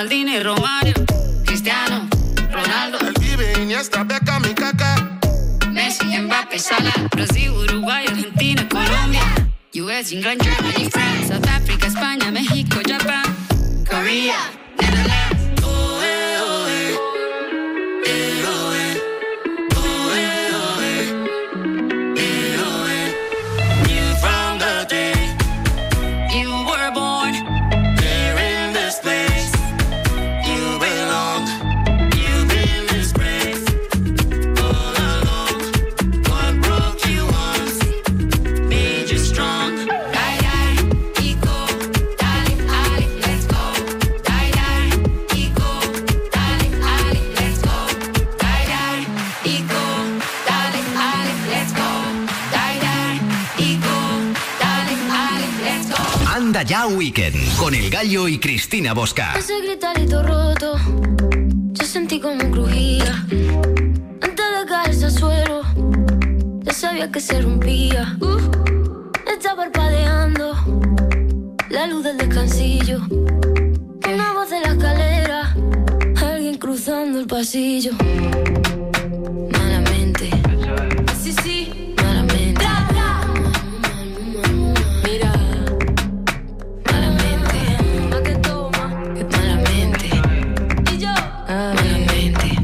Maldini, Romario, Cristiano, Ronaldo, El Vive, Iniesta, Beckham y Kaká, Messi, Mbappé, Salah, Brasil, Uruguay, Argentina, Colombia, US, England, Germany, France, South Africa, España, México, Japan, Korea, Netherlands. Anda Ya Weekend, con El Gallo y Cristina Bosca. Ese gritarito roto, yo sentí como crujía. Antes de caerse al suelo, ya sabía que se rompía. Está parpadeando la luz del descansillo. Una voz de la escalera, alguien cruzando el pasillo. Malamente, sí, sí, malamente. Mira, malamente, pa' que toma, que malamente. Y yo, malamente,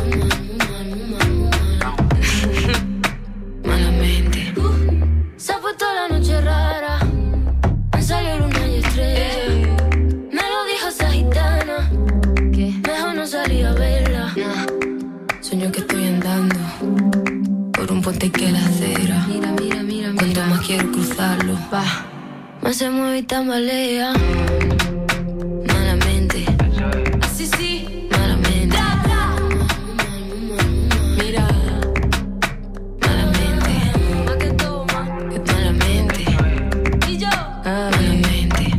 malamente. Se ha puesto la noche rara, me salió luna y estrella. Me lo dijo esa gitana, que mejor no salí a verla. Sueño que estoy andando por un puente que la acera. Mira, mira, mira, mira. Cuanto más quiero cruzarlo, va, más se mueve y tambalea. Malamente, así sí, malamente. Mira, malamente, pa' que toma, que malamente. Y yo, malamente,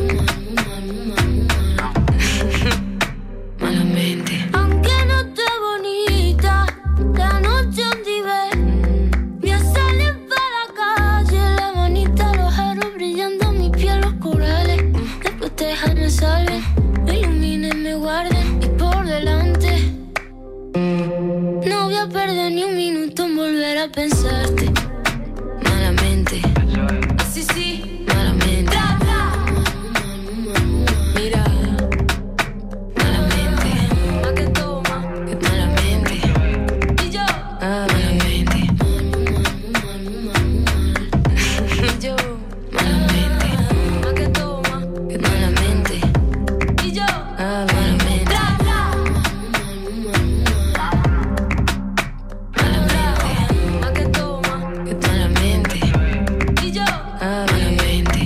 malamente. Aunque no esté bonita, la noche donde ven, voy a salir para la calle, la manita, los aros brillando, mi piel, los corales. Después te dejan salven, me iluminen, me guarden y por delante. No voy a perder ni un minuto en volver a pensarte. Malamente, así sí, malamente. Mira, malamente, pa' que toma, que malamente. Y yo, malamente. Y yo, malamente, pa' que toma, que malamente. Y yo, malamente. Malamente, pa' que toma, que malamente. Y yo, malamente.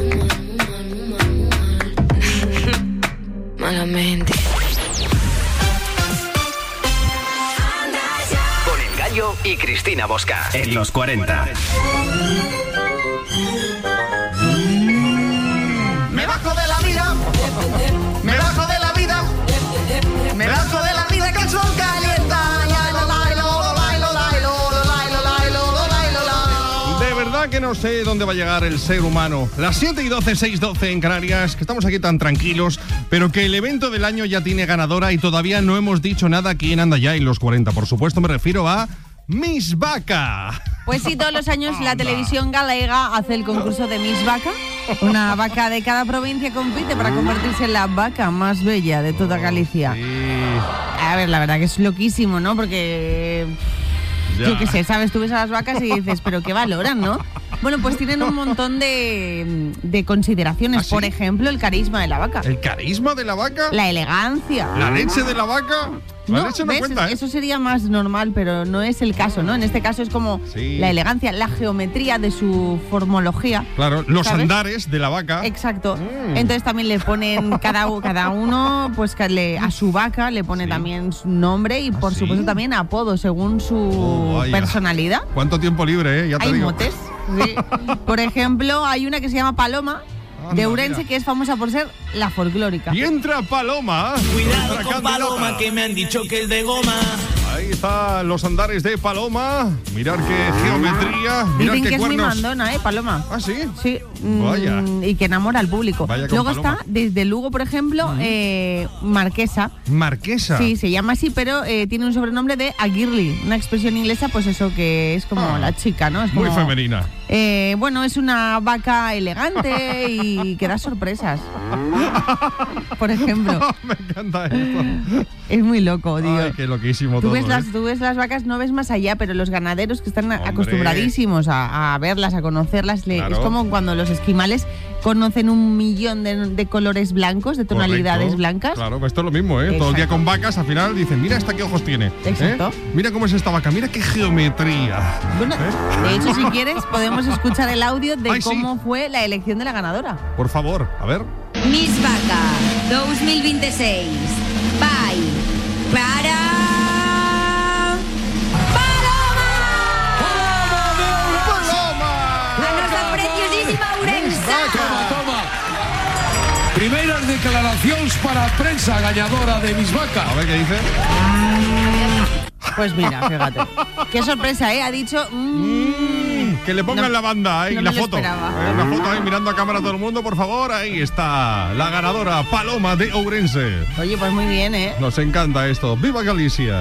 Malamente. Con El Gallo y Cristina Bosca. En los 40. Me bajo de la vida, me bajo de la vida, me bajo de la vida que el sol calienta. De verdad que no sé dónde va a llegar el ser humano. Las 7:12, 6:12 en Canarias, que estamos aquí tan tranquilos, pero que el evento del año ya tiene ganadora y todavía no hemos dicho nada quién anda ya en los 40. Por supuesto, me refiero a Miss Vaca. Pues sí, todos los años la televisión galega hace el concurso de Miss Vaca. Una vaca de cada provincia compite para convertirse en la vaca más bella de toda Galicia. Sí. A ver, la verdad que es loquísimo, ¿no? Porque... Ya. Yo qué sé, ¿sabes? Tú ves a las vacas y dices, pero ¿qué valoran, no? Bueno, pues tienen un montón de consideraciones. ¿Ah, sí? Por ejemplo, el carisma de la vaca. ¿El carisma de la vaca? La elegancia. ¿La leche de la vaca? La leche no ¿ves? cuenta, ¿eh? Eso sería más normal, pero no es el caso, ¿no? En este caso es como Sí. la elegancia, la geometría de su formología. Claro, los ¿sabes? andares de la vaca. Exacto. Entonces también le ponen cada uno, pues a su vaca le pone también su nombre y por ¿sí? supuesto también apodo según su vaya. personalidad. ¿Cuánto tiempo libre, eh? Ya te Hay digo. motes. Sí. Por ejemplo, hay una que se llama Paloma, de Anda, Ourense, mira. que es famosa por ser la folclórica. Y entra Paloma. Cuidado Nuestra con candidata. Paloma, que me han dicho que es de goma. Ahí están los andares de Paloma. Mirar qué geometría. Mirar Dicen qué que es muy cuernos. mandona, Paloma. ¿Ah, sí? Sí. Vaya. Y que enamora al público. Vaya con Luego Paloma. está, desde Lugo, por ejemplo, Marquesa. Marquesa. Sí, se llama así, pero tiene un sobrenombre de a girly, una expresión inglesa, pues eso que es como la chica, ¿no? Es Muy como, femenina. Bueno, es una vaca elegante y que da sorpresas. Por ejemplo. Me encanta esto. Es muy loco, tío. Ay, qué loquísimo Tú todo. ves las vacas, no ves más allá, pero los ganaderos que están Hombre. acostumbradísimos a verlas, a conocerlas, Claro. es como cuando los esquimales conocen 1.000.000 de colores blancos, de tonalidades Correcto. blancas. Claro, esto es lo mismo, ¿eh? Todo el día Exacto. con vacas, al final dicen, mira esta qué ojos tiene. Exacto. Mira cómo es esta vaca, mira qué geometría. Bueno, de hecho, si quieres, podemos escuchar el audio de Ay, sí. cómo fue la elección de la ganadora. Por favor, a ver. Miss Vaca 2026 by para ¡Paloma! a nosa preciosísima Ourense. Toma. Primeiras declaracións para a prensa gañadora de Miss Vaca. A ver qué dice. Pues mira, fíjate. Qué sorpresa, ¿eh? Ha dicho... Que le pongan No, la banda ahí, no la me lo foto. esperaba. La foto ahí mirando a cámara todo el mundo, por favor. Ahí está la ganadora Paloma de Ourense. Oye, pues muy bien, ¿eh? Nos encanta esto. ¡Viva Galicia!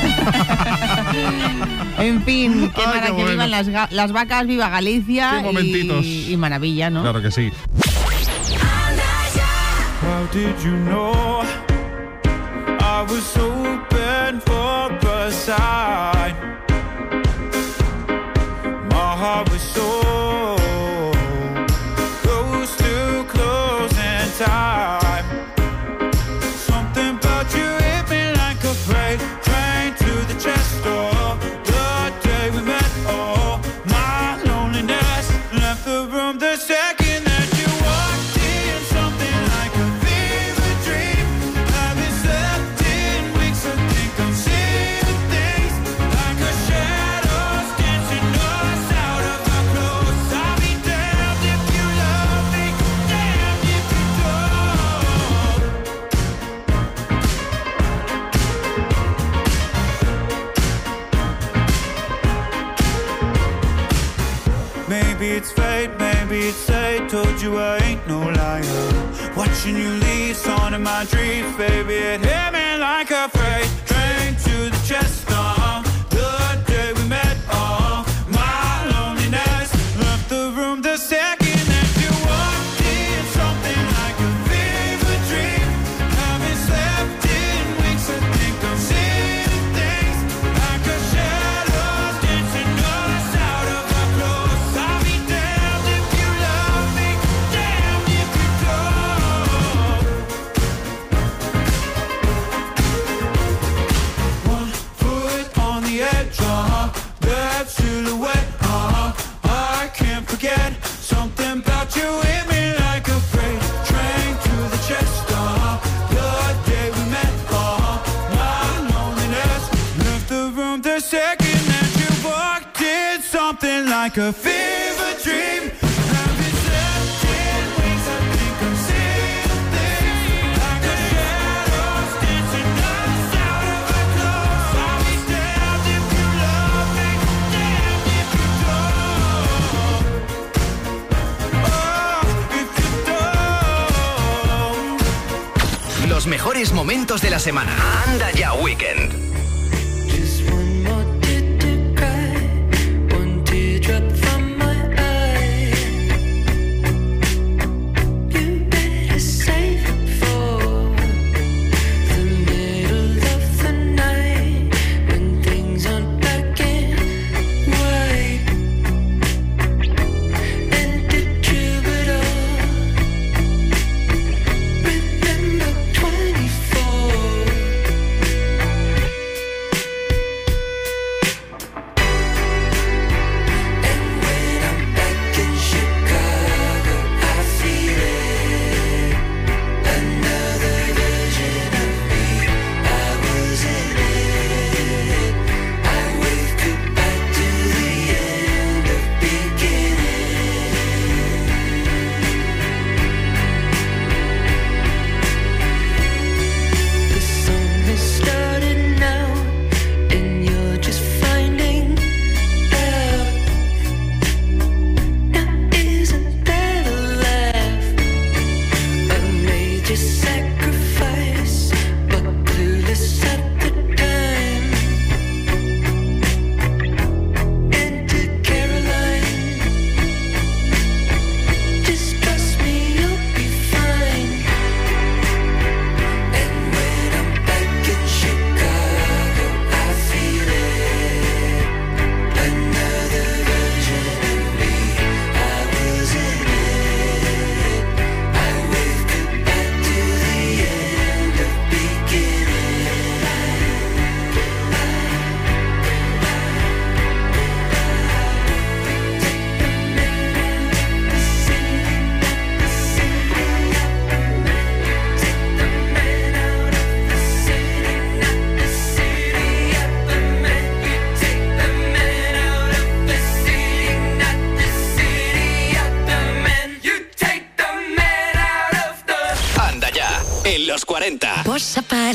En fin, qué Ay, para qué que bueno. vivan las vacas, viva Galicia. Qué momentitos. Y maravilla, ¿no? Claro que sí. How did you know I was hoping for a sign? My heart was so close to closing time. Something about you hit me like a freight train to the chest door. The day we met, oh, my loneliness left the room the second that you walked in. Something like a fever dream. Haven't slept in weeks. I think I'm seeing things like a shadows dancing us out of our clothes. I'll be damned if you love me, damned if you don't. Maybe it's fate, maybe it's fate. Told you I ain't no liar. Watching you leave, on in my dreams, baby. It hit me like a freight train to the chest. The day we met, my loneliness left the room the second that you walked in. Something like a fever dream. Haven't slept in weeks. I think I'm seeing things like a shadows dancing us out of our clothes. I'll be damned if you love me, damned if you don't. One foot on the edge, that silhouette, I can't forget. Something about you hit me like a freight train to the chest, the day we met, my loneliness left the room the second that you walked in. Something like a fever dream. Haven't slept in weeks. I think I'm seeing things like a shadows dancing us out of our clothes. I'll be damned if you love me, damned if you don't. Oh, if you don't. Los mejores momentos de la semana. Anda ya Weekend. Just one more tear to cry, one teardrop from my eye. You better save it for the middle of the night when things aren't black and white. And the troubadour, remember 24.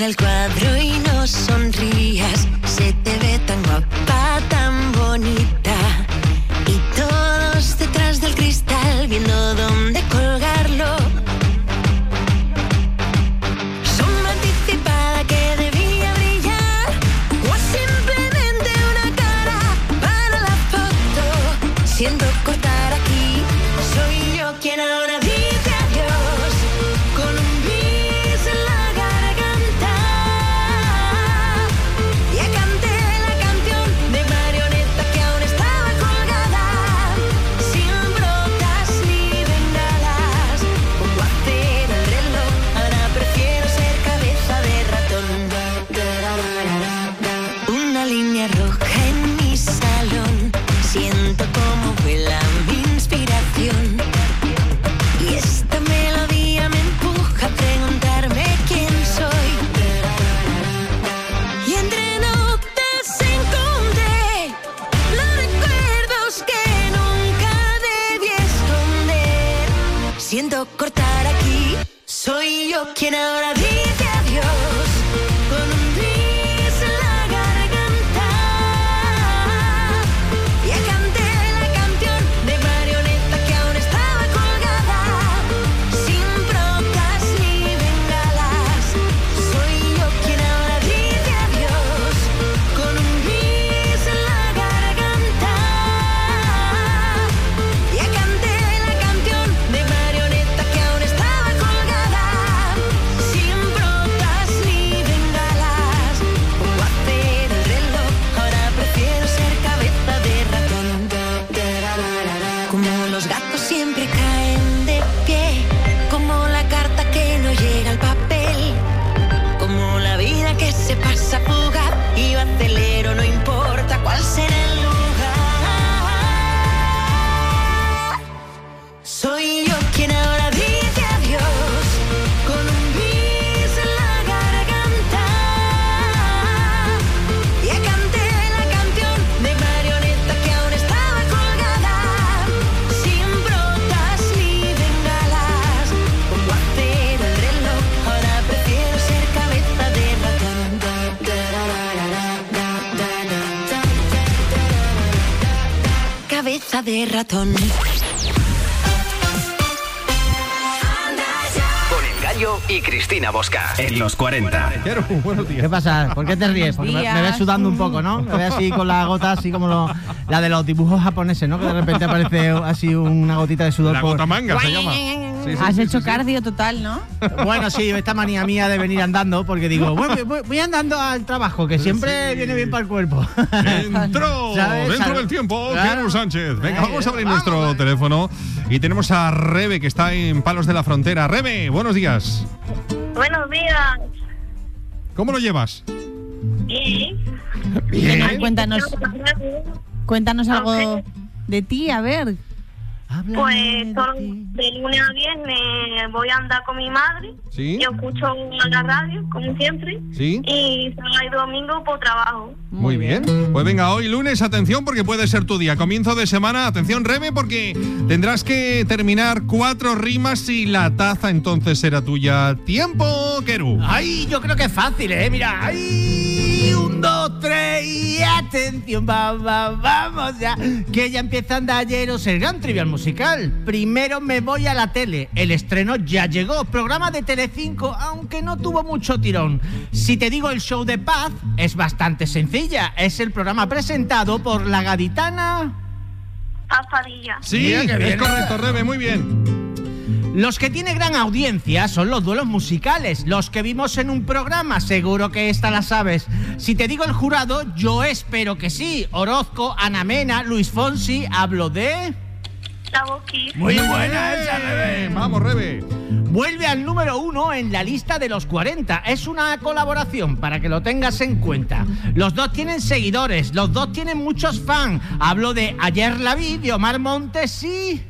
Para el cuadro y no sonrías, se te ve tan guapa, tan bonita. Y todos detrás del cristal viendo dónde colgarlo. Sombra anticipada que debía brillar, o simplemente una cara para la foto. Siento cortar aquí, soy yo quien ahora dice adiós con un bis en la garganta. Ya canté la canción de marioneta que aún estaba colgada, sin brotas ni bengalas. Pongo a hacer el reloj, ahora prefiero ser cabeza de ratón. Una línea roja en mi salón, siento cómo vuela mi inspiración. Y esta melodía me empuja a preguntarme quién soy. Y entre notas encontré los recuerdos que nunca debí esconder. Siento cortar aquí, soy yo quien ahora dice adiós con un bis en la garganta. Ya canté la canción de marioneta que aún estaba colgada, sin brotas ni bengalas. Soy yo quien ahora dice adiós con un bis en la garganta. Ya canté la canción de marioneta que aún estaba colgada, sin brotas ni bengalas. Pongo a hacer el reloj, ahora prefiero ser cabeza de ratón. Como los gatos siempre caen de pie, como la carta que no llega al papel, como la vida que se pasa fugaz y yo acelero, no importa cuál será el lugar. Soy yo quien ahora dice adiós con un bis en la garganta. Ya canté la canción de marioneta que aún estaba colgada, sin brotas ni bengalas. Pongo a hacer el reloj, ahora prefiero ser cabeza de ratón. Cabeza de ratón. Con el Gallo y Cristina Bosca. En los 40. Quero, buenos días. ¿Qué pasa? ¿Por qué te ríes? Porque me ves sudando un poco, ¿no? Me ves así con la gota, así como la de los dibujos japoneses, ¿no? Que de repente aparece así una gotita de sudor. La gota manga se llama. Has hecho cardio total, ¿no? Bueno, sí, esta manía mía de venir andando, porque digo, voy andando al trabajo, que siempre viene bien para el cuerpo. Entró ¿Sabes? dentro del tiempo, Claro. Quero Sánchez. Venga, vamos a abrir nuestro teléfono y tenemos a Rebe, que está en Palos de la Frontera. Rebe, buenos días. Buenos días. ¿Cómo lo llevas? ¿Y? Bien. Cuéntanos algo de ti, a ver. Pues de lunes a viernes voy a andar con mi madre. ¿Sí? Yo escucho la radio, como siempre. ¿Sí? Y sábado y domingo por trabajo. Muy bien. Pues venga, hoy lunes, atención, porque puede ser tu día. Comienzo de semana, atención, Rebe, porque tendrás que terminar 4 rimas y la taza entonces será tuya. ¡Tiempo, Quero! Ay, yo creo que es fácil, mira. Ay, 1, 2, 3 y atención, vamos ya. Que ya empieza Andalleros, el gran trivial musical. Primero me voy a la tele. El estreno ya llegó. Programa de Telecinco, aunque no tuvo mucho tirón. Si te digo el show de Paz, es bastante sencilla. Es el programa presentado por la gaditana Paz Padilla. Sí, es correcto, Rebe, muy bien. Los que tiene gran audiencia son los duelos musicales, los que vimos en un programa, seguro que esta la sabes. Si te digo el jurado, yo espero que sí. Orozco, Ana Mena, Luis Fonsi, hablo de... La Boquis. Muy buena esa, Rebe. Vamos, Rebe. Vuelve al número 1 en la lista de los 40. Es una colaboración para que lo tengas en cuenta. Los dos tienen seguidores, los dos tienen muchos fans. Hablo de Ayer la vi, de Omar Montes y...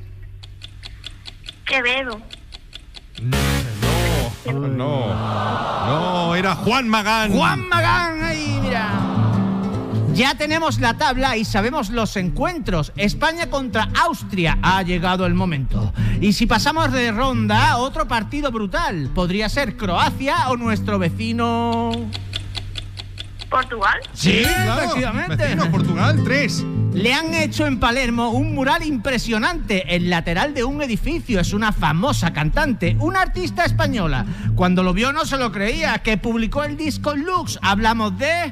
Quevedo. No, era Juan Magán. Juan Magán, ahí, mira. Ya tenemos la tabla y sabemos los encuentros. España contra Austria, ha llegado el momento. Y si pasamos de ronda, otro partido brutal. Podría ser Croacia o nuestro vecino... ¿Portugal? Sí, claro, efectivamente. vecino, Portugal, 3. Le han hecho en Palermo un mural impresionante, el lateral de un edificio. Es una famosa cantante, una artista española. Cuando lo vio no se lo creía, que publicó el disco Lux. Hablamos de...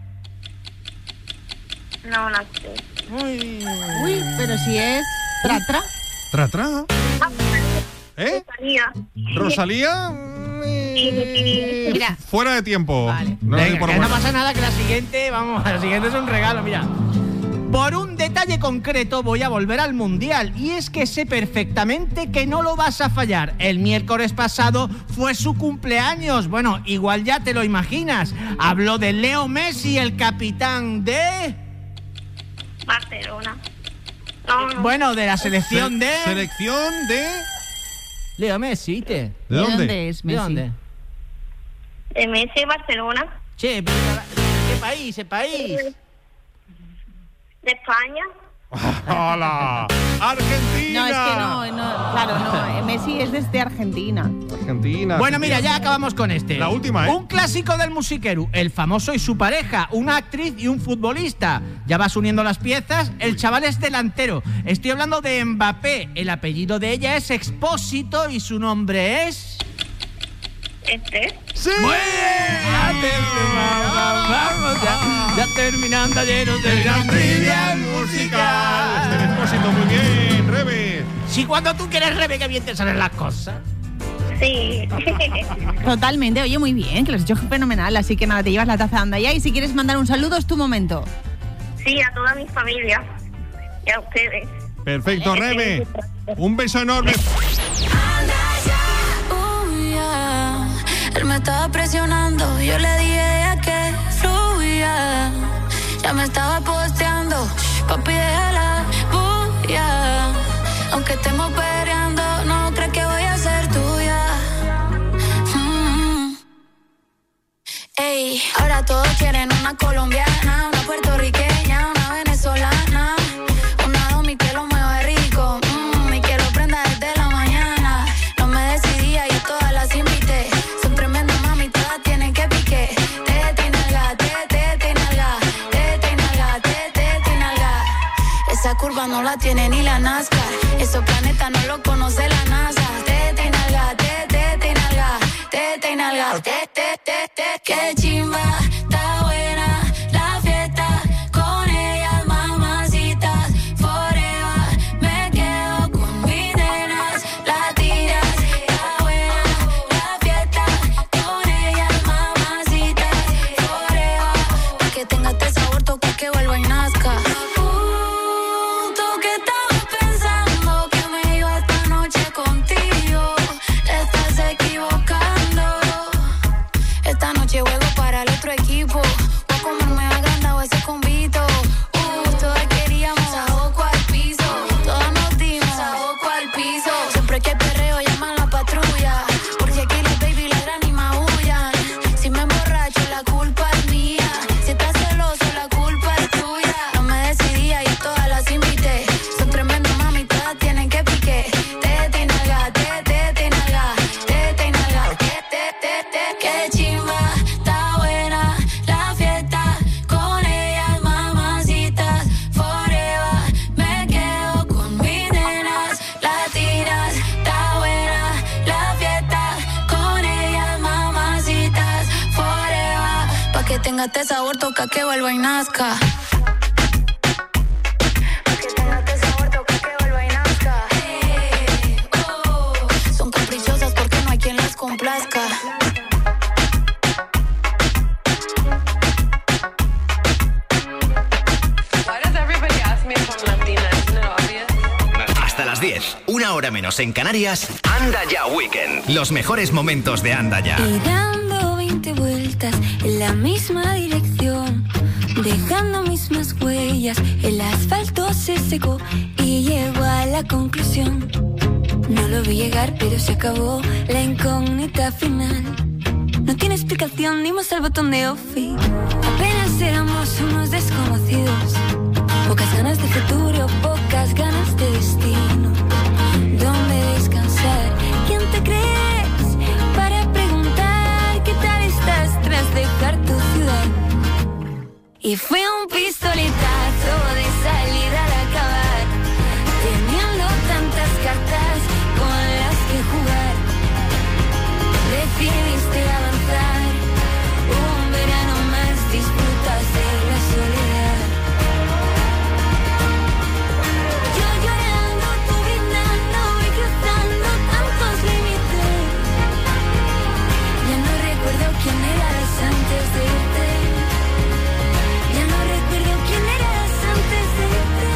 No sé. Uy, pero si es... Tra. ¿Tra? ¿Eh? ¿Rosalía? Mira. Fuera de tiempo. Vale. No, Venga, por que no bueno. pasa nada, que la siguiente es un regalo, mira. Por un detalle concreto voy a volver al Mundial, y es que sé perfectamente que no lo vas a fallar. El miércoles pasado fue su cumpleaños. Bueno, igual ya te lo imaginas. Habló de Leo Messi, el capitán de... Barcelona. No. Bueno, de la selección de... Selección de... Leo Messi, ¿te? ¿De dónde? es ¿De Messi? dónde? De Messi, Barcelona. Che, pero ¿qué país? ¿Qué país? De España. ¡Hola! ¡Argentina! No, es que no, claro, no. Messi es desde Argentina. Argentina. Bueno, mira, ya acabamos con este. La última, ¿eh? Un clásico del musiquero, el famoso y su pareja, una actriz y un futbolista. Ya vas uniendo las piezas, el chaval es delantero. Estoy hablando de Mbappé. El apellido de ella es Expósito y su nombre es... ¡Sí! Muy bien. Vamos, ya terminando ayer del Gran Trivial Musical. Este Expósito, muy bien, Rebe. Si cuando tú quieres, Rebe, que bien te salen las cosas. Sí. Totalmente, oye, muy bien, que lo has hecho fenomenal. Así que nada, te llevas la taza de Anda Ya. Y si quieres mandar un saludo, es tu momento. Sí, a toda mi familia. Y a ustedes. Perfecto, Rebe. Un beso enorme. Él me estaba presionando, yo le dije que fluya. Ya me estaba posteando, papi déjala bulla. Aunque estemos peleando, no crees que voy a ser tuya. Ey, ahora todos quieren una colombiana, una puertorriqueña, una venezolana, una domi que lo mueve rico, y que lo prenda desde la mañana. No me decidía y todas las invité. Esa curva no la tiene ni la NASCAR. Esos planetas no lo conoce la NASA. Tete y nalga, tete y nalga, tete y nalga, tete. Qué chimba, está buena la fiesta. Con ellas mamacitas, forever. Me quedo con mis nenas, latinas. Está buena la fiesta. Con ellas mamacitas, forever. Pa' que tenga este sabor, toque que vuelva y nazca. Juego para el otro equipo. O como me agrandado ese convito. Todas queríamos saboco al piso. Todas nos dimos saboco al piso. Siempre que perreo llaman la patrulla. Porque aquí las baby ladran y maullan. Si me emborracho la culpa es mía. Si estás celoso la culpa es tuya. No me decidía y todas las invité. Son tremendas mami, todas tienen que pique. Tete y nalga, tete y nalga, tete y nalga, tete. Qué chimba. Tenga este sabor, toca que vuelva y nazca. Que tenga este sabor, toca que vuelva y nazca. Son caprichosas porque no hay quien las complazca. Hasta las 10, una hora menos en Canarias. Anda Ya Weekend. Los mejores momentos de Anda Ya. Y dando 20 vueltas en la misma dirección, dejando mismas huellas, el asfalto se secó y llegó a la conclusión. No lo vi llegar, pero se acabó la incógnita final. No tiene explicación, dimos al botón de off. Apenas éramos somos desconocidos. Pocas ganas de futuro, pocas ganas de destino. ¿Dónde descansar? ¿Quién te crees para preguntar qué tal estás tras dejar tu ciudad? Y fue un pistoletazo de salida al acabar, teniendo tantas cartas con las que jugar. Decidiste avanzar, un verano más disfrutas de la soledad. Yo llorando, tú brindando y cruzando tantos límites. Ya no recuerdo quién eras antes de irte. Ya no recuerdo quién eras antes de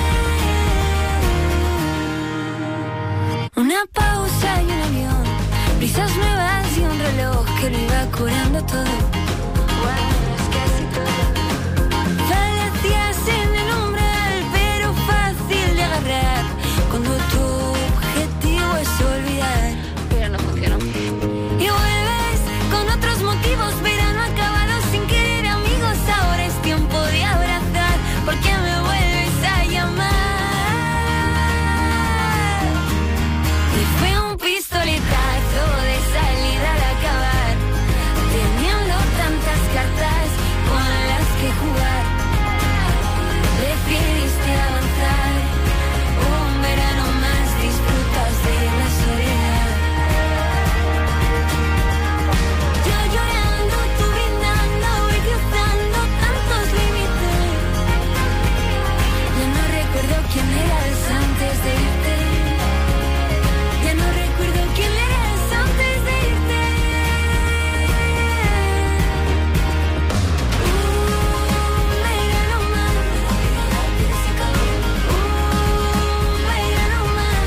irte. Una pausa y un avión, brisas nuevas y un reloj que lo iba curando todo. Bueno, es casi todo. Falacias en el umbral, pero fácil de agarrar cuando tu objetivo es olvidar. Pero no funcionó. Y vuelves con otros motivos, verano acabado sin querer amigos. Ahora es tiempo de abrazar, porque me vuelves a llamar. Y fue un pistoletazo de salida al acabar, teniendo tantas cartas con las que jugar. Decidiste avanzar, un verano más disfrutas de la soledad. Yo llorando, tú brindando y cruzando tantos límites. Ya no recuerdo quién eras antes de irte. Ya no recuerdo quién eras antes de irte. Verano más. Verano más.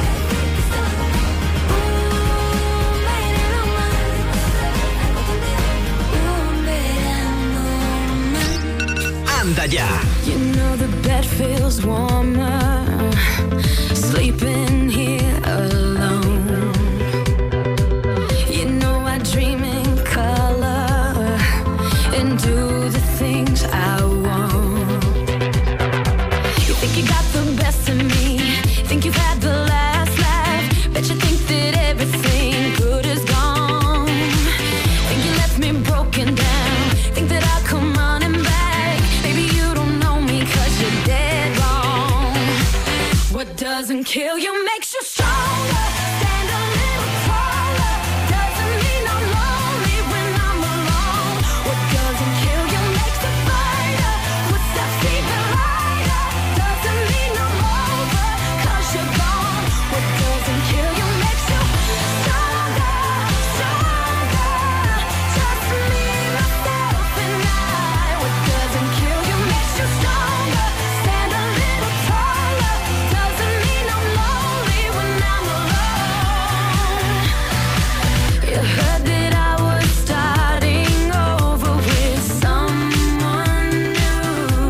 Anda ya. You know the bed feels warmer, sleeping here alone. You know I dream in color and do the things I want. You think you got the best of me, think you've had the last laugh, bet you think that everything good is gone. Think you left me broken down, think that I'll come running back. Baby, you don't know me 'cause you're dead wrong. What doesn't kill you makes you stronger. Stand a little taller. Doesn't mean I'm lonely when I'm alone. What doesn't kill you makes a fighter. Footsteps even lighter. Doesn't mean I'm over 'cause you're gone. What doesn't kill you makes you stronger, stronger. Just me, myself, and I. What doesn't kill you makes you stronger. Stand a little taller. Doesn't mean I'm lonely when I'm alone. You heard that I was starting over with someone new.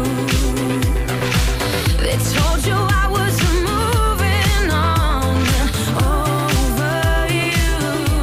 They told you I was moving on over you.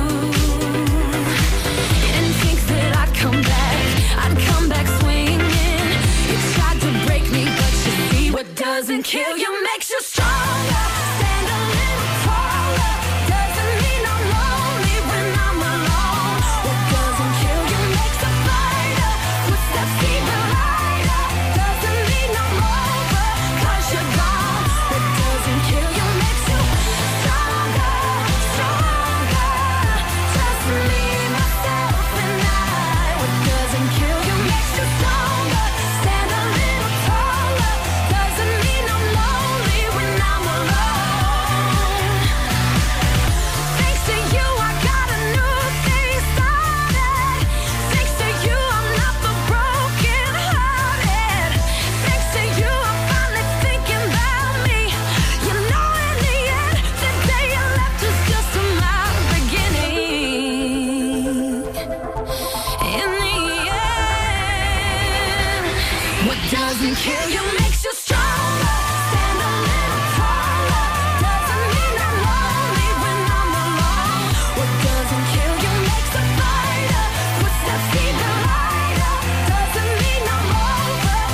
You didn't think that I'd come back swinging. You tried to break me, but you see what doesn't kill you makes you stronger. Stand a little taller. Doesn't mean I'm lonely when I'm alone. What doesn't kill you makes a fighter. Footsteps even lighter. Doesn't mean I'm over 'cause you're gone. What doesn't kill you makes you stronger, stronger. Just me, myself, and I. What doesn't kill you makes you stronger. Stand a little taller. Doesn't mean I'm lonely when I'm alone. Thanks to you, I got a new thing started. Thanks to you, I'm not the broken hearted. Thanks to you, I'm finally thinking about me. You know, in the end, the day you left was just my beginning. In the end, what doesn't kill you makes you stronger. Stand a little taller. Doesn't mean I'm lonely when I'm alone. What doesn't kill you makes a fighter. Footsteps even lighter. Doesn't mean I'm over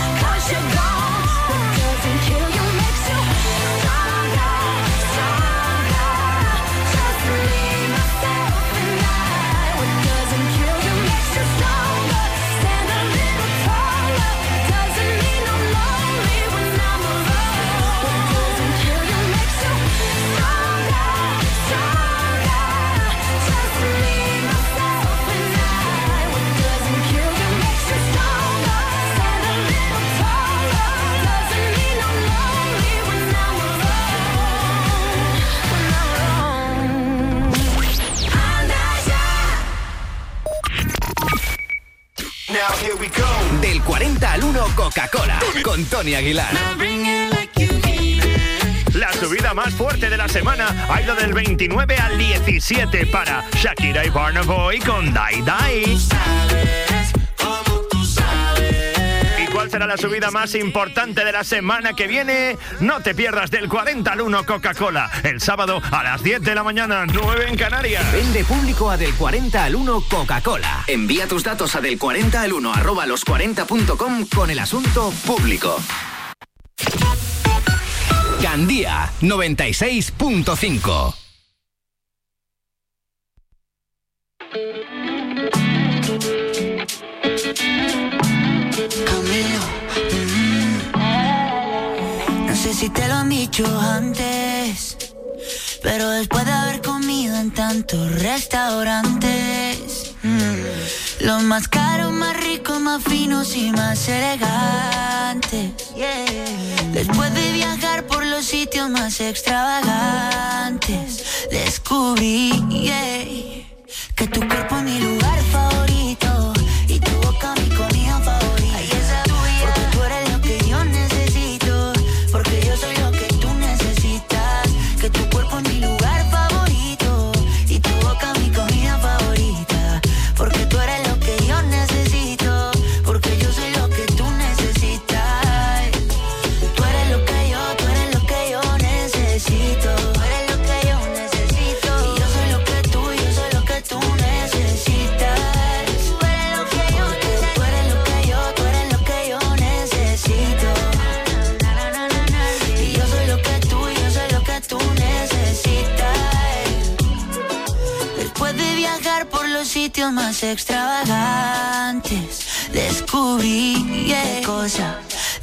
40 al 1 Coca-Cola con Tony Aguilar. La subida más fuerte de la semana ha ido del 29 al 17 para Shakira y Burna Boy con Die Die. ¿Y cuál será la subida más importante de la semana que viene? No te pierdas del 40 al 1 Coca-Cola, el sábado a las 10 de la mañana, 9 en Canarias. Vende público a del 40 al 1 Coca-Cola. Envía tus datos a del 40 al 1 @los40.com con el asunto público. Gandía 96.5. No sé si te lo han dicho antes, pero después de haber comido en tantos restaurantes, los más caros, más ricos, más finos y más elegantes, después de viajar por los sitios más extravagantes, descubrí que tu cuerpo es mi lugar favorito y tu boca mi comida favorita. Ay, esa tuya, porque tú eres lo que yo necesito, porque yo soy lo que tú necesitas. Que tu cuerpo es mi lugar favorito y tu boca mi comida favorita, porque tú eres lo que yo necesito, porque yo soy lo que tú necesitas. Tú eres lo que yo necesito. Tú eres lo que yo necesito y yo soy lo que tú necesitas. Tú eres lo que yo necesito. Tú eres lo que yo necesito. Y yo soy lo que tú necesitas. Después de viajar por los sitios más extravagantes, descubrí qué cosa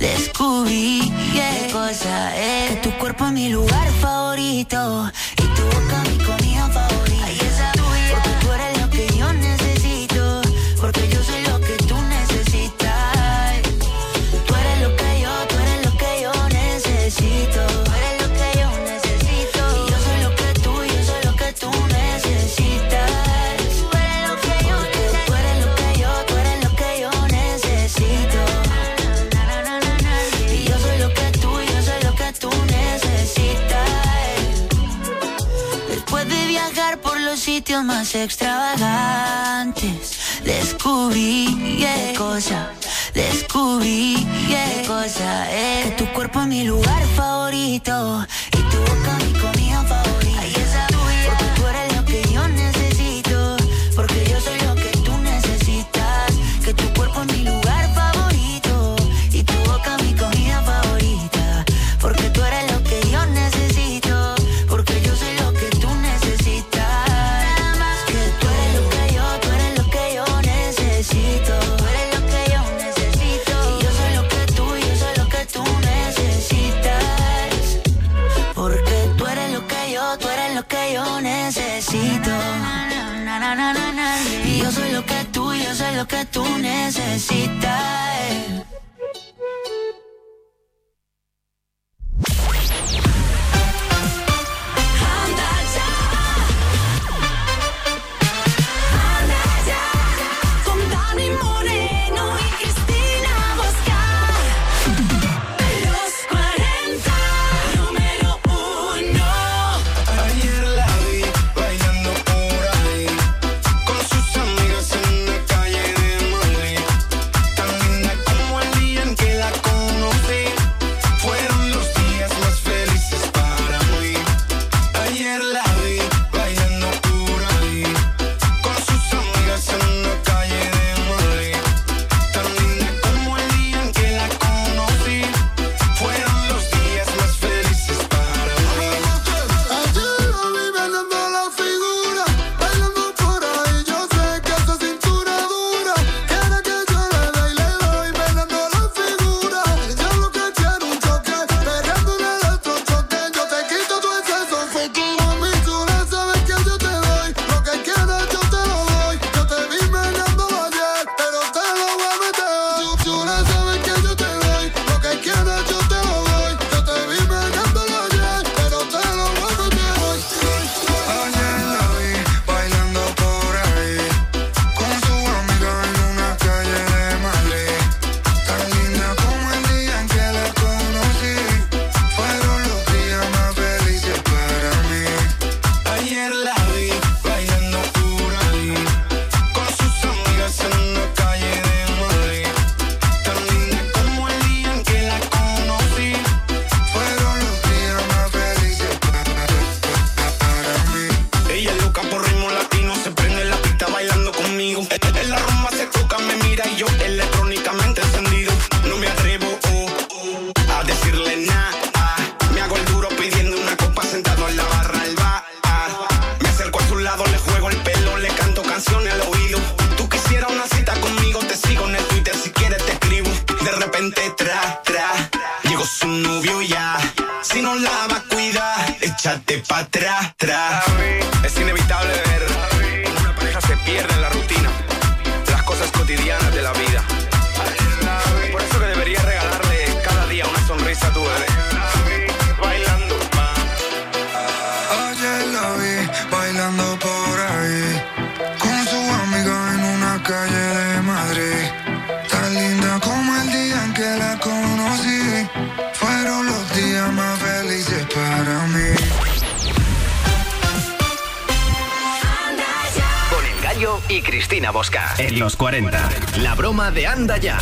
que tu cuerpo es mi lugar favorito y tu boca mi comida favorita. Ay, esa tuya, porque tú eres lo que yo necesito, porque yo soy lo que tú necesitas. Tú eres lo que yo necesito. Tú eres lo que yo necesito y yo soy lo que tú necesitas. Tú eres lo que yo necesito. Tú eres lo que yo necesito. Y yo soy lo que tú necesitas. Después de viajar por los sitios más extravagantes, descubrí qué cosa que tu cuerpo es mi lugar favorito y tu boca mi comida favorita. Ay, esa tuya, porque tú eres lo que yo necesito, porque yo soy lo que tú necesitas. Que tu cuerpo es mi lugar favorito y tu boca mi comida favorita, porque tú eres lo que yo necesito, porque yo soy lo que tú necesitas. Nada más que tú eres lo que yo necesito. Tú eres lo que yo necesito y yo soy lo que tú necesitas. Porque tú eres lo que yo necesito. Y yo soy lo que tú necesitas. Con sus amigas en la calle de Mali, tan linda como vente llegó su novio ya. Si no la va a cuidar, échate pa' atrás. Es inevitable ver cómo una pareja se pierde en la rutina, las cosas cotidianas de la vida. Por eso que deberías regalarle cada día una sonrisa a tu bebé. Bailando, ayer la vi bailando por ahí con su amiga en una calle de Madrid. Tan linda como el día en que la conocí. Fueron los días más felices para mí. Con El Gallo y Cristina Bosca. En los 40. La broma de Anda Ya.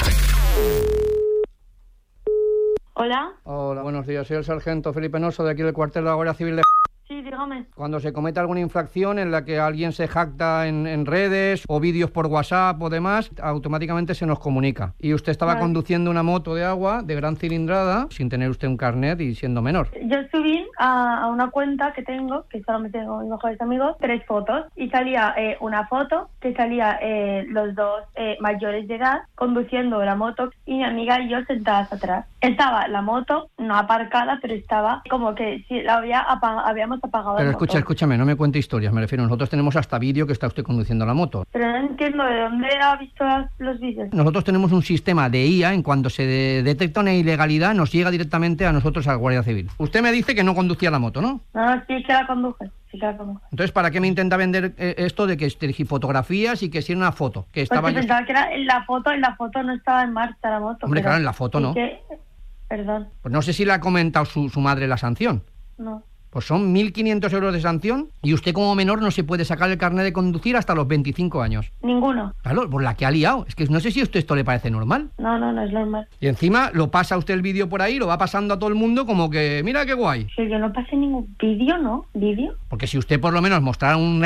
Hola. Hola, buenos días. Soy el sargento Felipe Noso de aquí del cuartel de la Guardia Civil de... Sí, dígame. Cuando se comete alguna infracción en la que alguien se jacta en redes o vídeos por WhatsApp o demás, automáticamente se nos comunica. Y usted estaba conduciendo una moto de agua de gran cilindrada sin tener usted un carnet y siendo menor. Yo subí a una cuenta que tengo, que solo me tengo mis mejores amigos, 3 fotos. Y salía una foto que salía los dos mayores de edad conduciendo la moto y mi amiga y yo sentadas atrás. Estaba la moto no aparcada, pero estaba como que si la habíamos apagado. Pero escúchame, no me cuente historias, me refiero. Nosotros tenemos hasta vídeo que está usted conduciendo la moto. Pero no entiendo de dónde ha visto los vídeos. Nosotros tenemos un sistema de IA, en cuanto se detecta una ilegalidad, nos llega directamente a nosotros, a la Guardia Civil. Usted me dice que no conducía la moto, ¿no? No, sí que la conduje. Entonces, ¿para qué me intenta vender esto de que dirigí fotografías y que si era una foto? Que estaba pues pensaba que era en la foto no estaba en marcha la moto. Hombre, claro, en la foto no. Perdón. Pues no sé si le ha comentado su madre la sanción. No. Pues son 1.500 euros de sanción y usted como menor no se puede sacar el carnet de conducir hasta los 25 años. Ninguno. Claro, por la que ha liado. Es que no sé si a usted esto le parece normal. No es normal. Y encima lo pasa usted el vídeo por ahí, lo va pasando a todo el mundo como que, mira qué guay. Que yo no pasé ningún vídeo, ¿no? ¿Vídeo? Porque si usted por lo menos mostrara un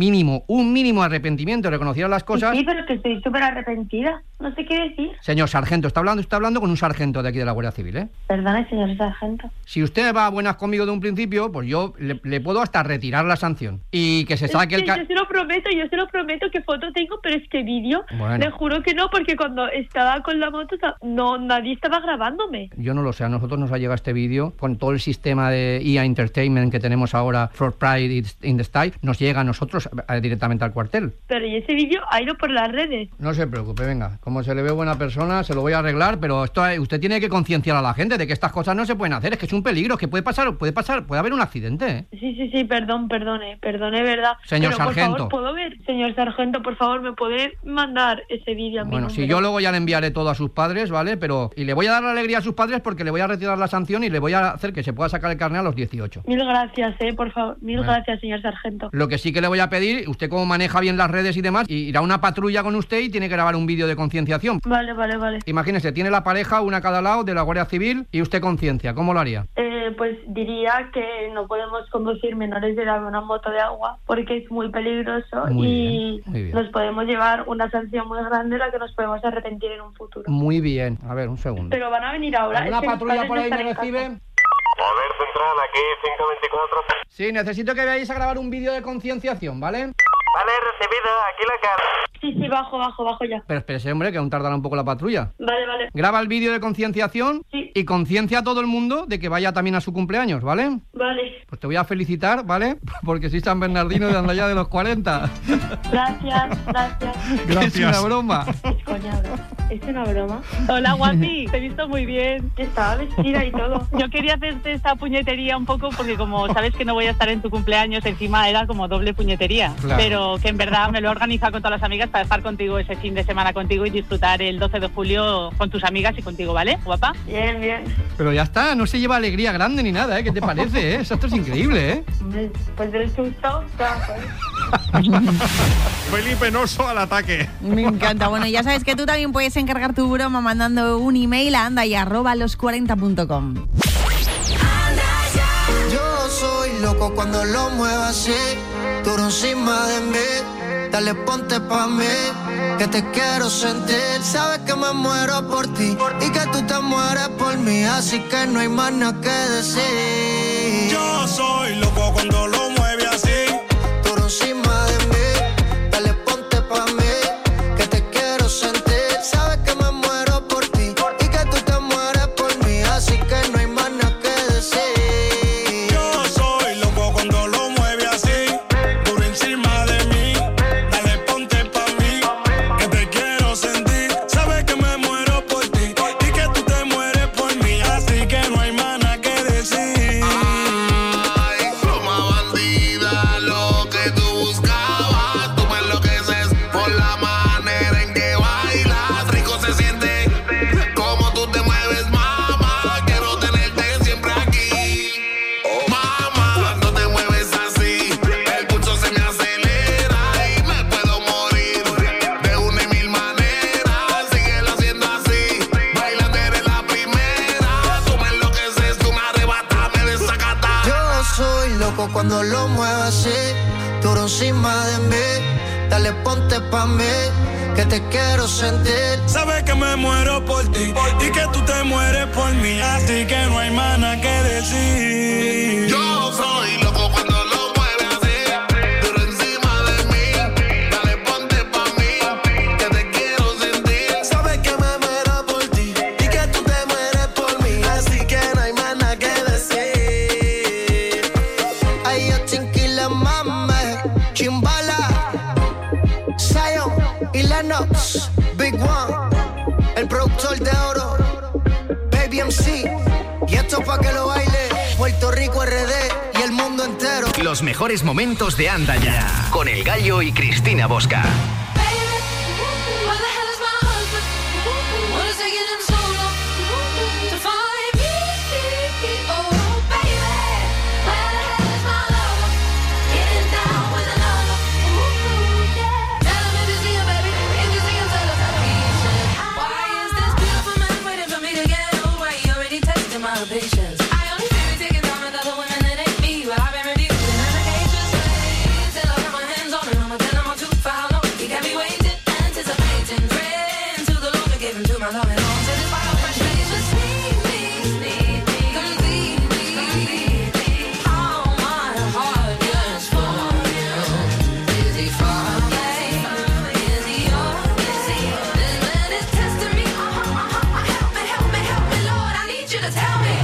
mínimo arrepentimiento y reconociera las cosas... Sí, pero que estoy súper arrepentida. No sé qué decir. Señor sargento, está hablando con un sargento de aquí de la Guardia Civil, ¿eh? Perdone, señor sargento. Si usted va a buenas conmigo de un principio, pues yo le puedo hasta retirar la sanción. Y que se saque el... Yo se lo prometo que foto tengo, pero es que vídeo, le juro que no, porque cuando estaba con la moto, nadie estaba grabándome. Yo no lo sé, a nosotros nos ha llegado este vídeo con todo el sistema de IA Entertainment que tenemos ahora, For Pride in the Style, nos llega a nosotros directamente al cuartel. Pero y ese vídeo ha ido por las redes. No se preocupe, venga, como se le ve buena persona, se lo voy a arreglar, pero usted tiene que concienciar a la gente de que estas cosas no se pueden hacer, es que es un peligro, es que puede puede haber un accidente, ¿eh? Sí, perdone, ¿verdad? Señor pero, sargento. Por favor, ¿puedo ver? Señor sargento, por favor, ¿me puede mandar ese vídeo a mí? Bueno, si yo luego ya le enviaré todo a sus padres, ¿vale? Y le voy a dar la alegría a sus padres porque le voy a retirar la sanción y le voy a hacer que se pueda sacar el carnet a los 18. Mil gracias, por favor. Gracias, señor sargento. Lo que sí que le voy a pedir, usted como maneja bien las redes y demás, irá una patrulla con usted y tiene que grabar un vídeo de concienciación. Vale. Imagínese, tiene la pareja, una a cada lado, de la Guardia Civil, y usted conciencia. ¿Cómo lo haría? Pues diría que no podemos conducir menores de edad en una moto de agua porque es muy peligroso y nos podemos llevar una sanción muy grande, la que nos podemos arrepentir en un futuro. Muy bien. A ver, un segundo. Pero van a venir ahora. ¿Una patrulla por ahí me recibe? Poder central, aquí 524. Sí, necesito que vayáis a grabar un vídeo de concienciación, ¿vale? Vale, recibido, aquí la cara. Sí, bajo ya. Pero espérese, hombre, que aún tardará un poco la patrulla. Vale. Graba el vídeo de concienciación y conciencia a todo el mundo de que vaya también a su cumpleaños, ¿vale? Vale. Pues te voy a felicitar, ¿vale? Porque soy San Bernardino de Andaya de los 40. Gracias. Es una broma. Es coña, bro. ¿Es una broma? Hola, guapi. Te he visto muy bien. Estaba vestida y todo. Yo quería hacerte esta puñetería un poco porque como sabes que no voy a estar en tu cumpleaños, encima era como doble puñetería. Claro. Pero que en verdad me lo he organizado con todas las amigas para estar contigo ese fin de semana contigo y disfrutar el 12 de julio con tus amigas y contigo, ¿vale, guapa? Bien. Pero ya está, no se lleva alegría grande ni nada, ¿eh? ¿Qué te parece, eh? Esto es increíble, ¿eh? Pues del susto, Felipe Noso al ataque. Me encanta. Bueno, ya sabes que tú también puedes encargar tu broma mandando un email a andaya@los40.com. Yo soy loco cuando lo muevo así, duro encima de mí. Dale, ponte pa' mí, que te quiero sentir. Sabes que me muero por ti y que tú te mueres por mí, así que no hay más nada que decir. Yo soy loco cuando lo mueve así, duro encima de mí. Dale, ponte pa' mí, que te quiero sentir. Sabes que me muero por ti y que tú te loco cuando lo muevas así, duro encima de mí. Dale, ponte pa' mí, que te quiero sentir. Sabes que me muero por ti y que tú te mueres por mí, así que no hay más nada que decir. Yo soy loco cuando lo mueves así, duro encima de mí. Dale, ponte pa' mí, que te quiero sentir. Sabes que me muero por ti y que tú te mueres por mí, así que no hay más nada que decir. Ay, yo chinquila, mame, chimbala, Zion y Lennox, Big One, el productor de oro, Baby MC. Y esto pa' que lo baile Puerto Rico, RD y el mundo entero. Los mejores momentos de Anda Ya, con El Gallo y Cristina Bosca. Patience. I only feel taking time with other women that ain't me, but I've been reviewed in allegations. Till I got my hands on him, I'ma tell him I'm too foul. No, he got me waiting, anticipating, praying to the Lord to give him to my love and all. Till this fire fresh face, just need me, completely. All my heart yearns for you. Is he far away? Is he yours? This man is testing me. Help me, Lord, I need you to tell me.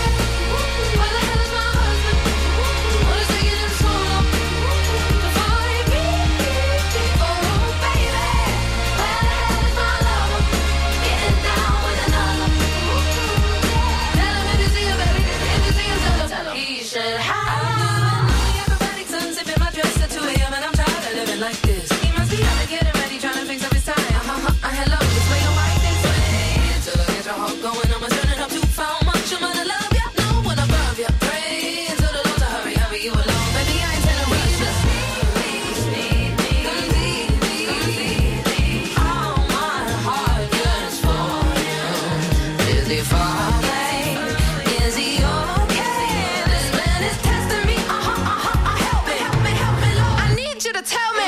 Like this, he must be out to get it ready, trying to fix up his time. Hello, this way your wife is way. Till I get your heart going, I'ma turn it up too far. Much I'm gonna love ya, no one above ya. Pray to the Lord to hurry, hurry you along. Baby, I ain't telling rush. Just need me, completely. All my heart yearns for you. Is he far away? Is he okay? This man is testing me. Help me, Lord. I need you to tell me.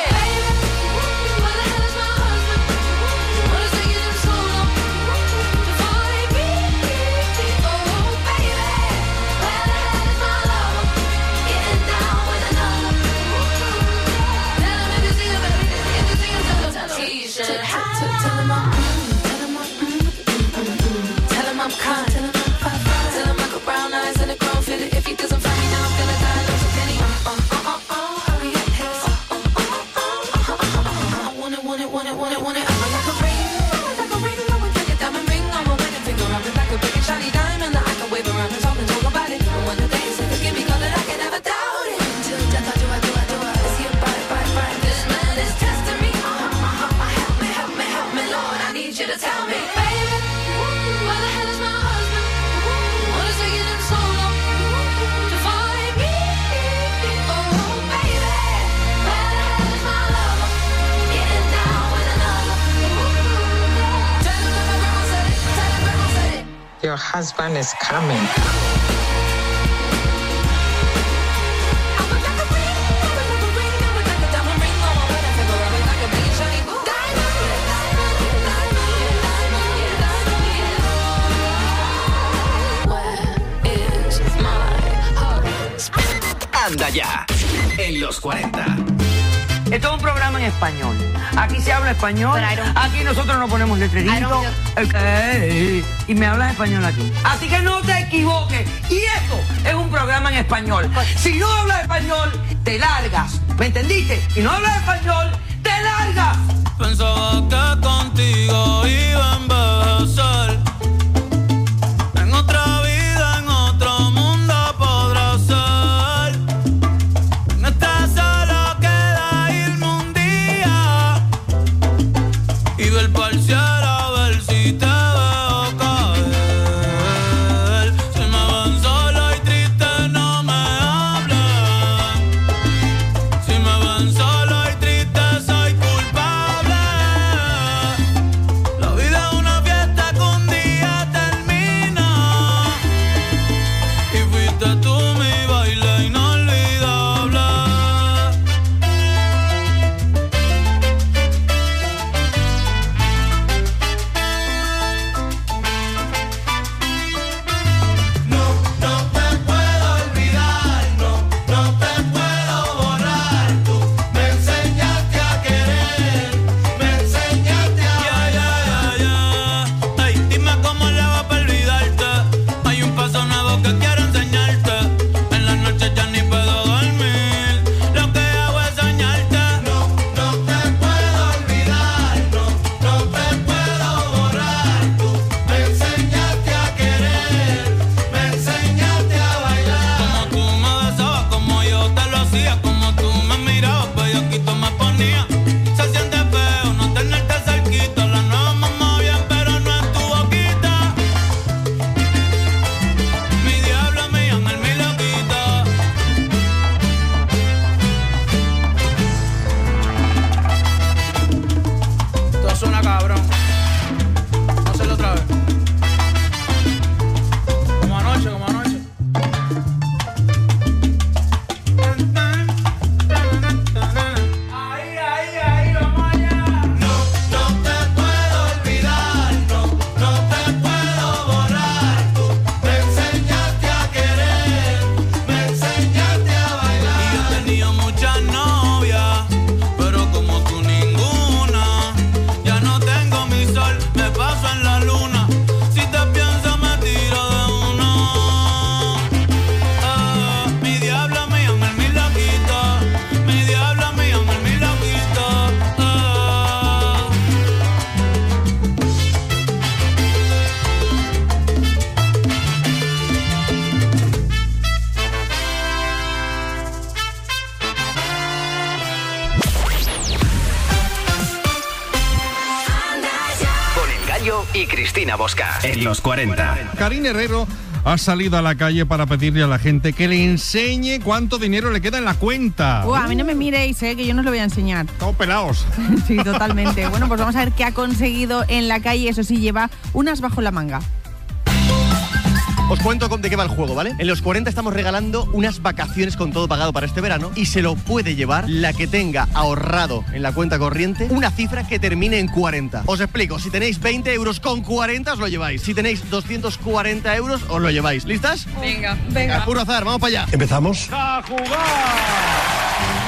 Want it, I'm like a ring, no one can get diamond ring on my wedding finger. I'm like a big and shiny diamond that I can wave around and talk about it. And when the days that give me color, I can never doubt it. Till death, I do it. Is he a bite? This man is testing me. Help me, Lord, I need you to tell me, baby, where the hell is my husband? What is taking him so long to find me? Oh, baby, where the hell is my lover? Getting down with another. Tell him that my grandma said it. Your husband is coming. Anda Ya, en los 40. Esto es un programa en español. Aquí se habla español. Aquí nosotros no ponemos letreritos. Y me hablas español aquí. Así que no te equivoques. Y esto es un programa en español. Si no hablas español, te largas. ¿Me entendiste? Si no hablas español, te largas. Pensaba que contigo iba a envejecer. En otra vida, en otro mundo podrá ser. En esta solo queda irme un día y ver pa'l cielo a ver si te veo caer. Si me ven solo y triste no me hablen. Si me ven solo y triste soy culpable. La vida es una fiesta con Cristina Bosca, en los 40. Karine Herrero ha salido a la calle para pedirle a la gente que le enseñe cuánto dinero le queda en la cuenta. A mí no me miréis, que yo no os lo voy a enseñar. Estamos pelados. Sí, totalmente. Bueno, pues vamos a ver qué ha conseguido en la calle. Eso sí, lleva unas bajo la manga. Os cuento de qué va el juego, ¿vale? En los 40 estamos regalando unas vacaciones con todo pagado para este verano y se lo puede llevar la que tenga ahorrado en la cuenta corriente una cifra que termine en 40. Os explico, si tenéis 20 euros con 40 os lo lleváis. Si tenéis 240 euros os lo lleváis. ¿Listas? Venga. A puro azar, vamos para allá. Empezamos. ¡A jugar!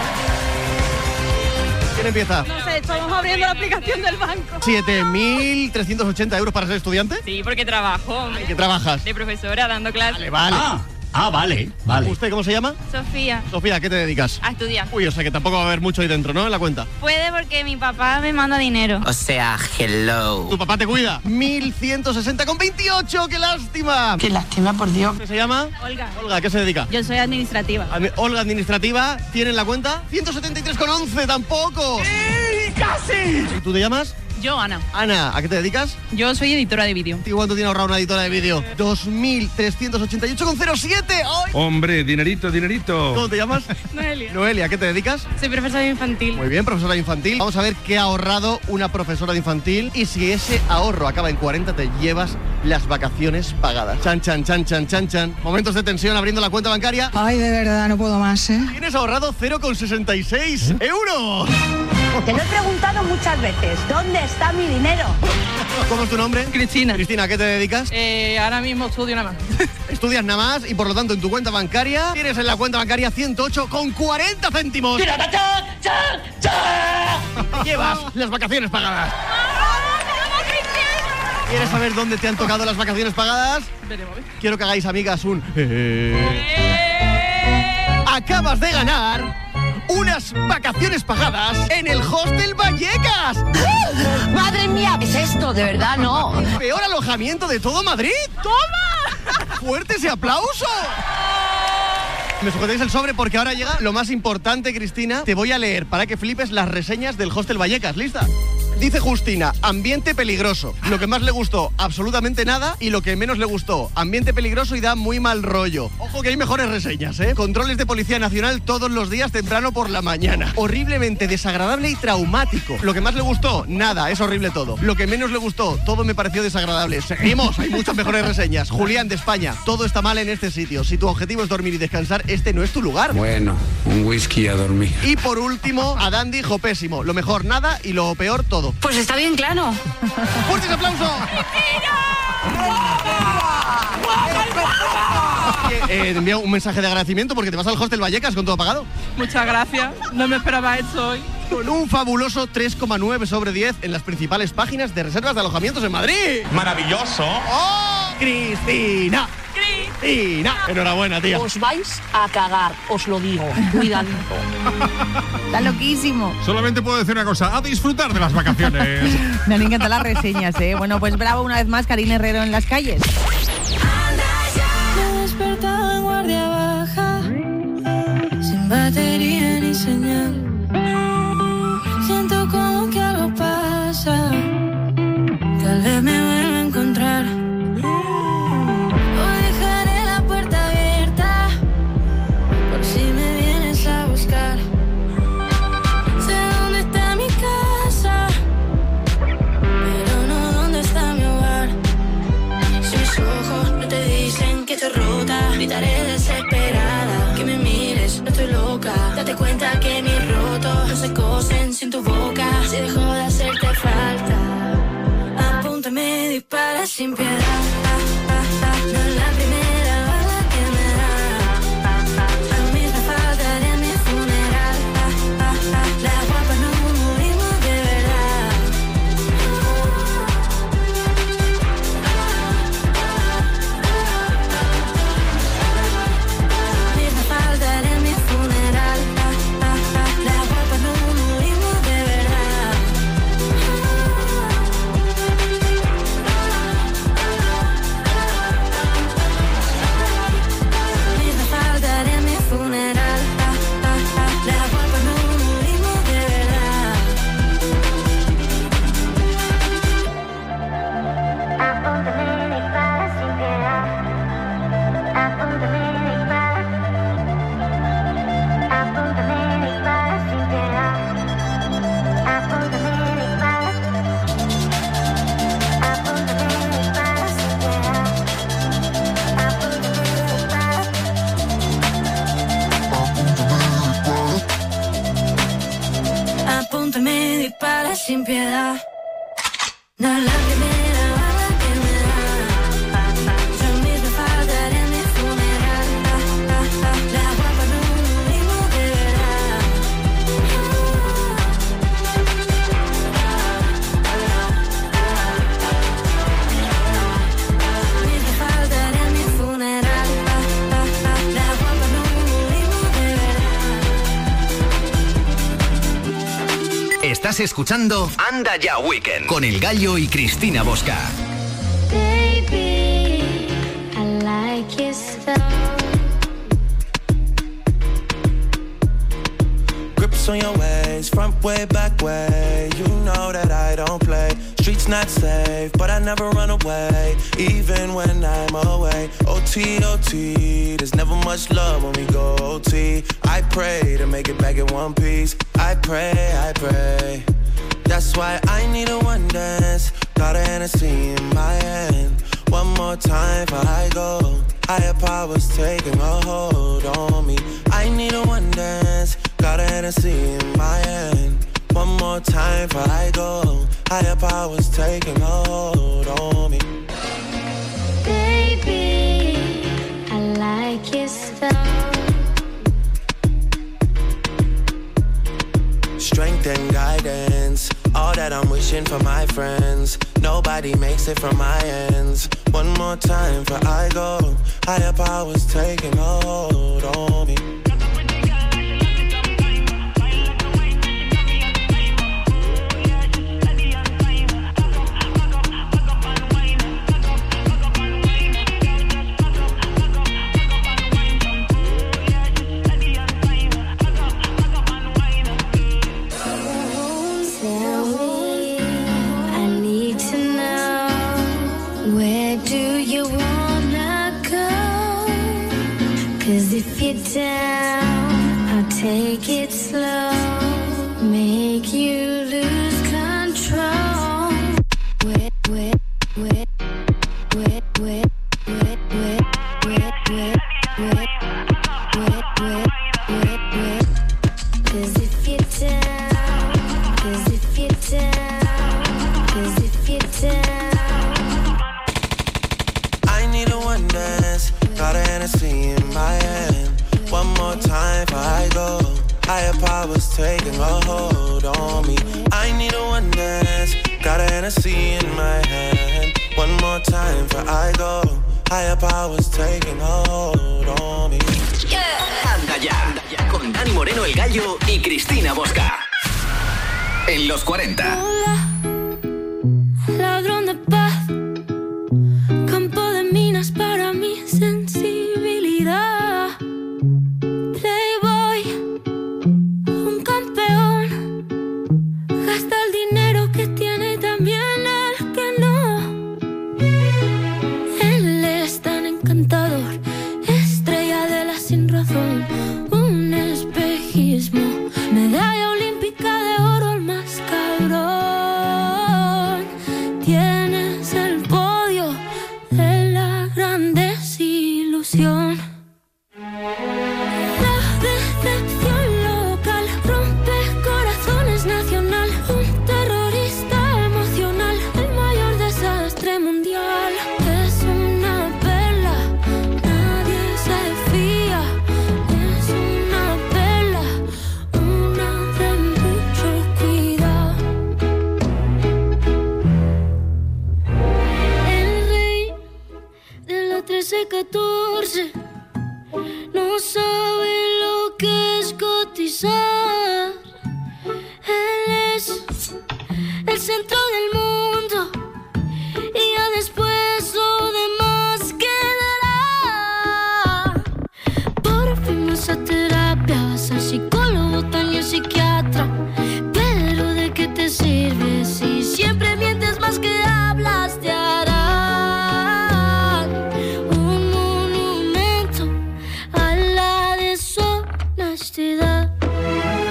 ¿Quién empieza? No sé, estamos abriendo la aplicación del banco. 7.380 euros para ser estudiante. Sí, porque trabajo. ¿En qué trabajas? De profesora, dando clases. Vale. Vale. ¿Usted cómo se llama? Sofía. Sofía, ¿a qué te dedicas? A estudiar. Uy, o sea que tampoco va a haber mucho ahí dentro, ¿no? En la cuenta. Puede porque mi papá me manda dinero. O sea, hello. ¿Tu papá te cuida? 1.160,28, ¡qué lástima! Qué lástima, por Dios. ¿Qué se llama? Olga. Olga, ¿a qué se dedica? Yo soy administrativa. Olga, administrativa, ¿tiene en la cuenta? 173,11, tampoco. ¡Sí, casi! ¿Y tú te llamas? Yo, Ana. Ana, ¿a qué te dedicas? Yo soy editora de vídeo. ¿Y cuánto tiene ahorrado una editora de vídeo? 2.388,07. ¡Ay! Hombre, dinerito. ¿Cómo te llamas? Noelia. Noelia, ¿a qué te dedicas? Soy profesora infantil. Muy bien, profesora infantil. Vamos a ver qué ha ahorrado una profesora de infantil y si ese ahorro acaba en 40 te llevas las vacaciones pagadas. Chan, chan, chan, chan, chan, chan. Momentos de tensión abriendo la cuenta bancaria. Ay, de verdad, no puedo más, ¿eh? Tienes ahorrado 0,66 euros. Te lo he preguntado muchas veces. ¿Dónde está mi dinero? ¿Cómo es tu nombre? Cristina. Cristina, ¿a qué te dedicas? Ahora mismo estudio nada más. Estudias nada más y por lo tanto en tu cuenta bancaria tienes en la cuenta bancaria 108,40 céntimos. Llevas las vacaciones pagadas. ¿Quieres saber dónde te han tocado las vacaciones pagadas? Veremos. Quiero que hagáis, amigas, un... Acabas de ganar unas vacaciones pagadas en el Hostel Vallecas. ¡Madre mía! ¿Qué es esto? De verdad, no. El peor alojamiento de todo Madrid. ¡Toma! ¡Fuerte ese aplauso! Me sujetáis el sobre porque ahora llega lo más importante, Cristina. Te voy a leer para que flipes las reseñas del Hostel Vallecas. ¿Lista? Dice Justina, ambiente peligroso. Lo que más le gustó, absolutamente nada. Y lo que menos le gustó, ambiente peligroso y da muy mal rollo. Ojo que hay mejores reseñas, ¿eh? Controles de Policía Nacional todos los días temprano por la mañana. Horriblemente desagradable y traumático. Lo que más le gustó, nada, es horrible todo. Lo que menos le gustó, todo me pareció desagradable. Seguimos, hay muchas mejores reseñas. Julián de España, todo está mal en este sitio. Si tu objetivo es dormir y descansar, este no es tu lugar. Bueno, un whisky a dormir. Y por último, a Dan dijo pésimo. Lo mejor nada y lo peor todo. Pues está bien claro. ¡Fuertes aplausos! Te envío un mensaje de agradecimiento porque te vas al Hostel Vallecas con todo pagado. Muchas gracias. No me esperaba esto hoy. Con un fabuloso 3,9 sobre 10 en las principales páginas de reservas de alojamientos en Madrid. Maravilloso. ¡Oh! ¡Cristina! ¡Cristina! Enhorabuena, tía. Os vais a cagar, os lo digo. Cuidadito. Está loquísimo. Solamente puedo decir una cosa, a disfrutar de las vacaciones. Me han encantado las reseñas, ¿eh? Bueno, pues bravo una vez más, Karine Herrero en las calles. Me he despertado en guardia baja, sin batería ni señal. Siento como que algo pasa, tal vez me vuelva a encontrar. Hoy dejaré la puerta abierta, por si me vienes a buscar. Sé dónde está mi casa, pero no dónde está mi hogar. Si mis ojos no te dicen que estoy rota, gritaré desesperada. Que me mires, no estoy loca. Date cuenta que mis rotos no se cosen sin tu boca. Si dejo de hacerte falta, apúntame, dispara sin piedad. No es la primera bala que me da. A mí me faltaré en mi funeral. Las guapas no morimos de verdad. A mí me faltaré en mi funeral. Las guapas no morimos de verdad. sin piedad. No es la primera bala que me da. Yo misma faltaré en mi funeral. La guapa no mismo de verdad. Misma faltaré en mi funeral. La guapa no mismo de verdad. Estás escuchando Anda Ya Weekend con El Gallo y Cristina Bosca. Baby, I like your style. Grips on your ways, front way, back way. You know that I don't play. Streets not safe, but I never run away, even when I'm away. OT, OT, there's never much love when we go OT. I pray to make it back in one piece. I pray, I pray. That's why I need a one dance. Got a Hennessy in my hand. One more time before I go. Higher powers taking a hold on me. I need a one dance. Got a Hennessy in my hand. One more time before I go. Higher powers taking a hold on me. Baby, I like your style. Strength and guidance, all that I'm wishing for my friends. Nobody makes it from my ends. One more time before I go. Higher powers taking a hold on me. If you're down, I'll take it slow, make you lose control. Wet, wet, wet, wet, wet, wet, wet, wet, wet, wet, wet, wet, wet, wet. 'Cause if you're down, 'cause if you're down, 'cause if you're down. I need a one dance. Got a Hennessy in my hand. One more time before I go. Higher powers taking a hold on me. I need a one dance. Got a Hennessy in my hand. One more time before I go. Higher powers taking a hold on me. Anda ya, con Dani Moreno, El Gallo y Cristina Bosca. En los 40. Ladrón de paz, campo de minas para mi sensibilidad. Playboy, un campeón, gasta el dinero que tiene también el que no. Él es tan encantador, estrella de la sin razón, un espejismo, medalla olímpica de oro, el más cabrón. Tienes el podio de la gran desilusión. La decepción local rompe corazones nacional. Un terrorista emocional, el mayor desastre mundial. Es una perla, nadie se fía. Es una perla, una de mucho cuidado. El rey de la 13-14 no sabe lo que es cotizar. Él es el centro del mundo y ya después lo demás quedará. Por fin vas a terapia, vas al psicólogo, también psiquiatra. Pero ¿de qué te sirve si siempre mientes más que hablas? Te harán un monumento a la deshonestidad.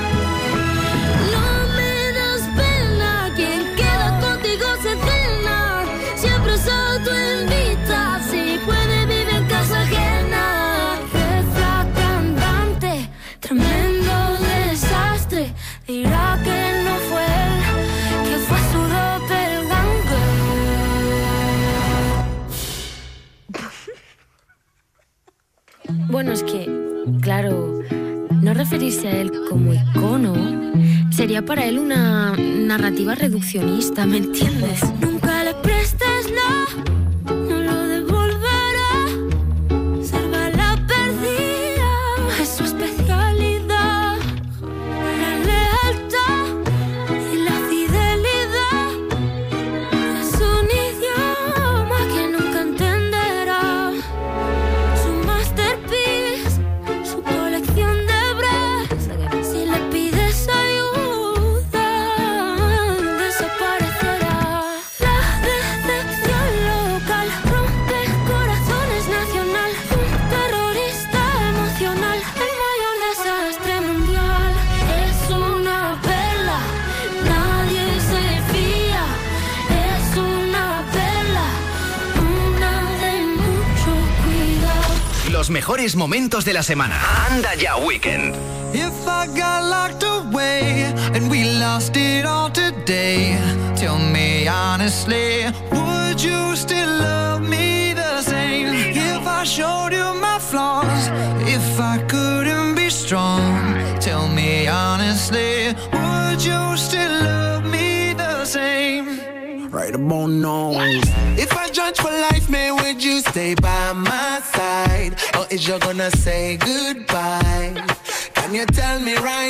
Bueno, es que, claro, no referirse a él como icono sería para él una narrativa reduccionista, ¿me entiendes? Nunca le prestes nada, no lo devolverá. Salva la perdida, es su especialidad. La lealtad y la fidelidad es un idioma que nunca entenderá. Su masterpiece, su colección de bras. Si le pides ayuda, desaparecerá. La decepción local rompe corazones nacional. Un terrorista emocional, el mayor desastre mundial. Es una perla, nadie se fía. Es una perla, una de mucho cuidado. Los mejores momentos de la semana. Anda ya Weekend. If I got locked away and we lost it all today, tell me honestly, would you still love me the same? If I showed you my flaws, if I couldn't be strong, tell me honestly, would you still love me the same? Right about now. If I judge for life, man, would you stay by my side? Or is you gonna say goodbye? Can you tell me right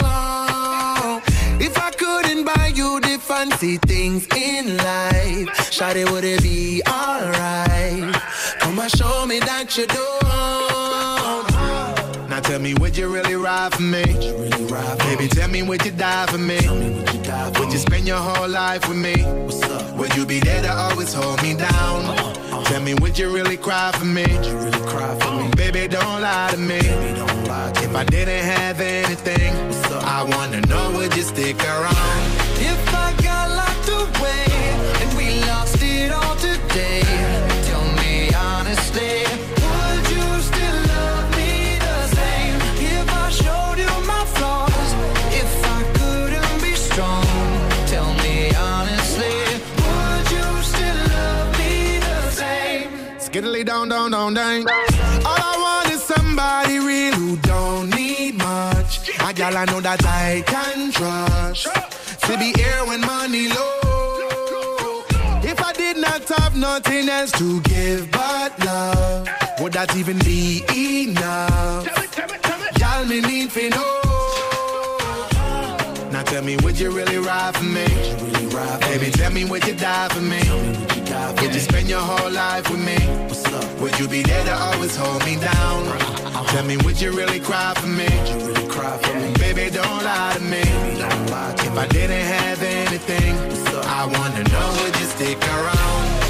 now? If I couldn't buy you the fancy things in life, shawty, would it be alright? Come and show me that you don't. Now tell me, would you really ride for me? Baby, tell me, would you die for me? Would you spend your whole life with me? Would you be there to always hold me down? Tell me, would you really cry for me? Baby, don't lie to me. If I didn't have anything, I wanna know, would you stick around? If I got locked away and we lost it all today, tell me honestly, would you still love me the same? If I showed you my flaws, if I couldn't be strong, tell me honestly, would you still love me the same? Skiddly down, down, down, down. All I want is somebody real who don't need much. A girl I know that I can trust. To be here when money low. If I did not have nothing else to give but love, would that even be enough? Y'all me need for know. Now tell me, would you really ride for me? Baby, tell me, would you die for me? Would you spend your whole life with me? Would you be there to always hold me down? Tell me, would you really cry for me? Baby, don't lie to me. If I didn't have anything, I wanna know, would you stick around?